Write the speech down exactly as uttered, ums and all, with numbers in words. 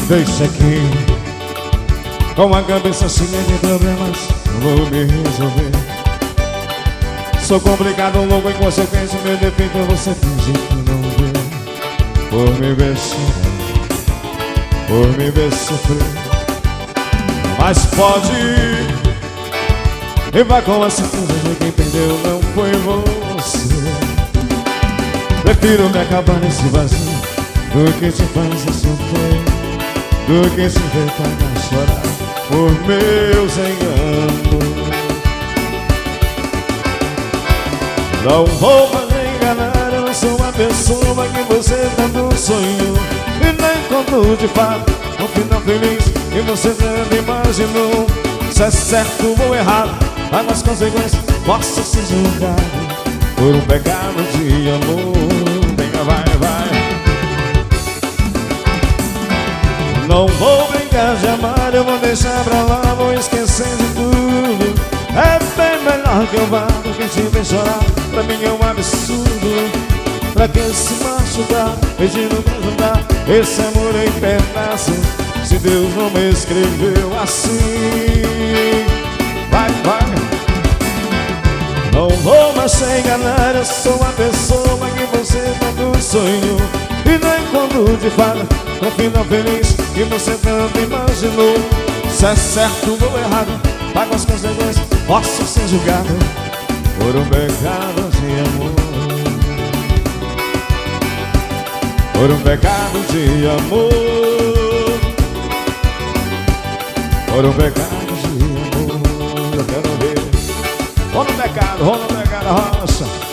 Deixa aqui, com a cabeça cheia de problemas, vou me resolver. Sou complicado, louco, inconsequente, meu defeito você finge que não vê. Por me ver chorar, por me ver sofrer. Mas pode ir, e vá com a certeza de quem perdeu não foi você. Prefiro me acabar nesse vazio do que te fazer sofrer, do que te ver pagar chorar por meus enganos. Não vou fazer enganar, eu não sou a pessoa que você tanto sonhou. E nem conto de fato um final feliz que você tanto imaginou. Se é certo ou errado, pago as consequências, posso ser julgado por um pecado de amor. Venga, vai, vai. Não vou brincar de amar, eu vou deixar pra lá, vou esquecer de tudo. É bem melhor que eu vá do que te ver chorar. Pra mim é um absurdo. Pra quem se machucar, pedindo pra ajudar esse amor em pedaços, se Deus não me escreveu assim. Vai, vai. Não vou mais te enganar, eu sou a pessoa que você tanto sonhou. E nem quando de fala no final feliz que você tanto imaginou. Se é certo ou errado, pago as consequências, posso ser julgado por um pecado de amor. Por um pecado de amor. Por um pecado de amor. Eu quero ver. Rola no pecado, rola no pecado, rocha.